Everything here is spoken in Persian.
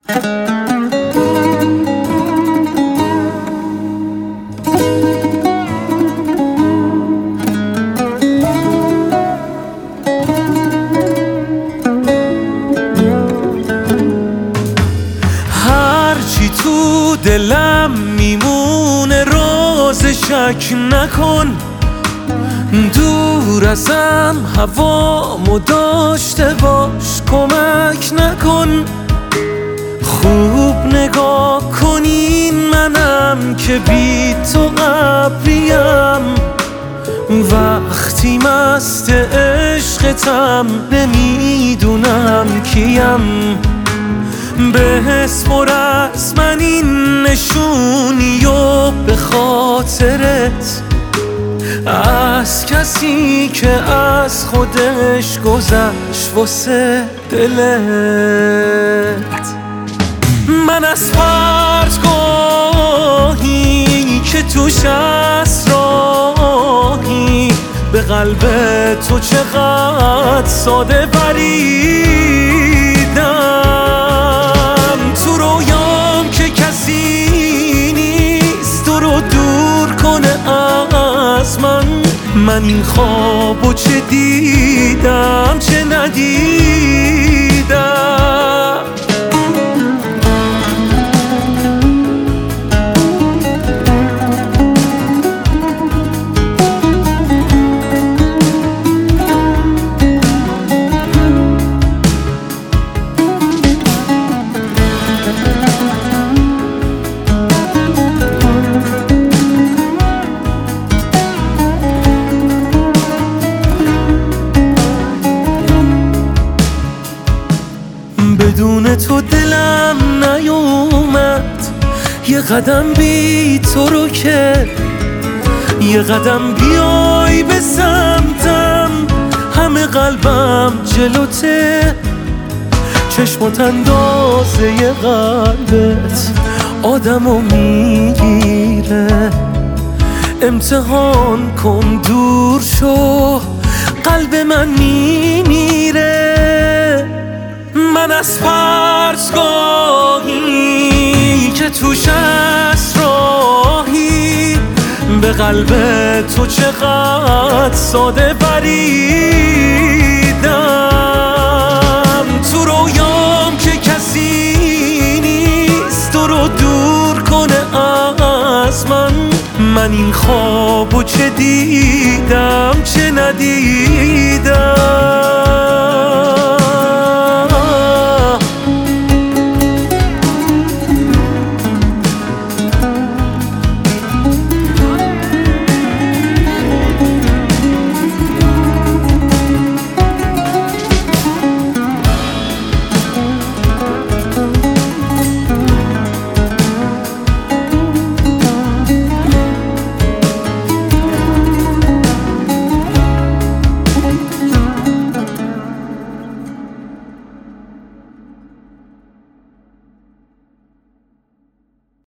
هرچی تو دلم میمونه راز شک نکن، دور ازم هوامو داشته باش کمک نکن. خوب نگاه کنین منم که بی تو ابریم، وقتی مست عشقتم نمیدونم کیم. بسپر من این نشونی و به خاطرت از کسی که از خودش گذشت واسه دلت. من از پرتگاهی که توش اسراری به قلب تو چقدر ساده بریدم. تو رویام که کسی نیست تو رو دور کنه از من این خوابو چه دیدم چه ندیدم. بدون تو دلم نیومد یه قدم بی تو رو که، یه قدم بیای به سمتم همه قلبم جلوته. چشمات اندازه ی قلبت آدمو میگیره، امتحان کن دور شو قلب من میمیره. من از پرتگاهی که توش اسراری به قلب تو چقدر ساده بریدم. تو رویام که کسی نیست تو رو دور کنه از من این خوابو چه دیدم چه ندیدم.